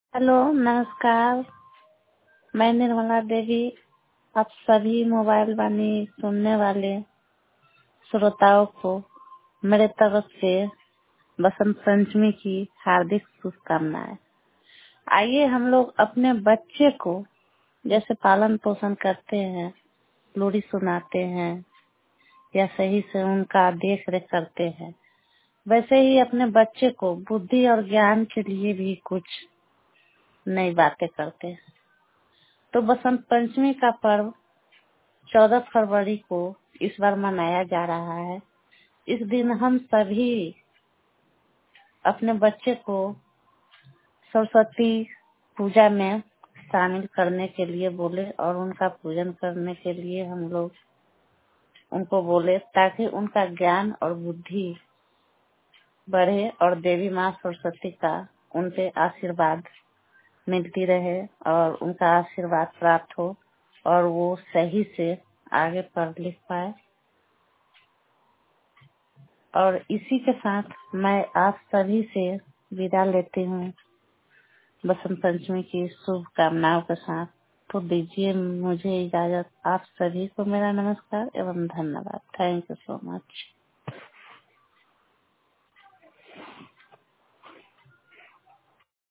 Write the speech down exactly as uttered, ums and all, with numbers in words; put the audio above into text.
Hello, नमस्कार। मैं निर्मला देवी आप सभी मोबाइल वाणी सुनने वाले श्रोताओं को मेरे तरफ से बसंत पंचमी की हार्दिक शुभकामनाएं। आइए हम लोग अपने बच्चे को जैसे पालन पोषण करते हैं, लोरी सुनाते हैं या सही से उनका देख रेख करते हैं, वैसे ही अपने बच्चे को बुद्धि और ज्ञान के लिए भी कुछ नई बातें करते हैं। तो बसंत पंचमी का पर्व चौदह फरवरी को इस बार मनाया जा रहा है। इस दिन हम सभी अपने बच्चे को सरस्वती पूजा में शामिल करने के लिए बोले और उनका पूजन करने के लिए हम लोग उनको बोले, ताकि उनका ज्ञान और बुद्धि बढ़े और देवी माँ सरस्वती का उन पे आशीर्वाद मिलती रहे और उनका आशीर्वाद प्राप्त हो और वो सही से आगे पढ़ लिख पाए। और इसी के साथ मैं आप सभी से विदा लेती हूँ बसंत पंचमी की शुभकामनाओं के साथ। तो दीजिए मुझे इजाजत। आप सभी को मेरा नमस्कार एवं धन्यवाद। Thank you so much.